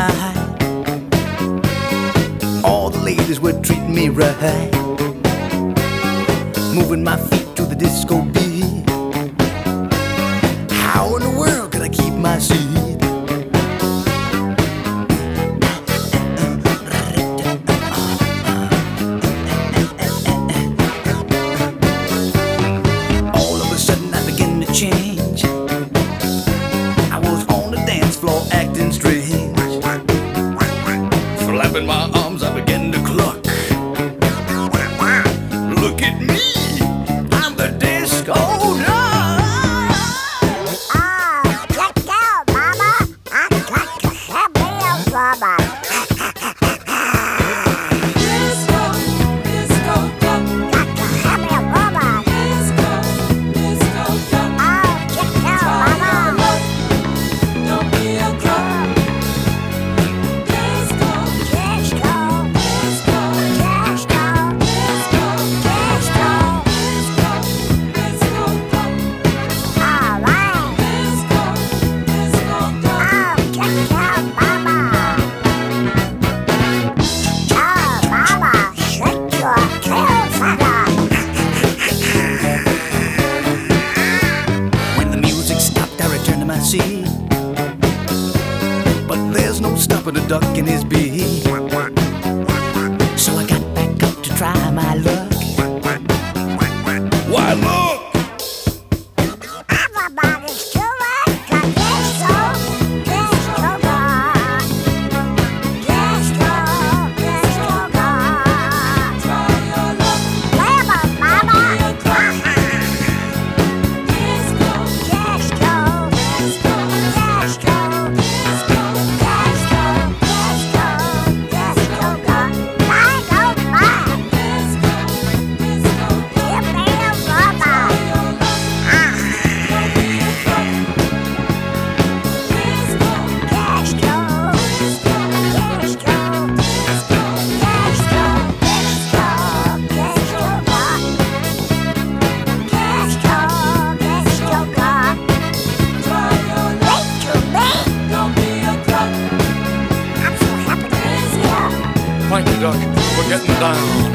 night. All the ladies were treating me right, moving my feet to the disco beat. How in the world could I keep my seat? Change. I was on the dance floor acting strange, flapping my arms, I began to cluck. Look at me, I'm the disco duck. Oh, check out, mama, I got to have me a rubber. See, but there's no stopping a duck in his beat. So I got back up to try my luck. Why look! Everybody's doing the disco, disco duck. Disco, disco duck. Try your luck. Clever, mama. Thank you, Duck, for getting down.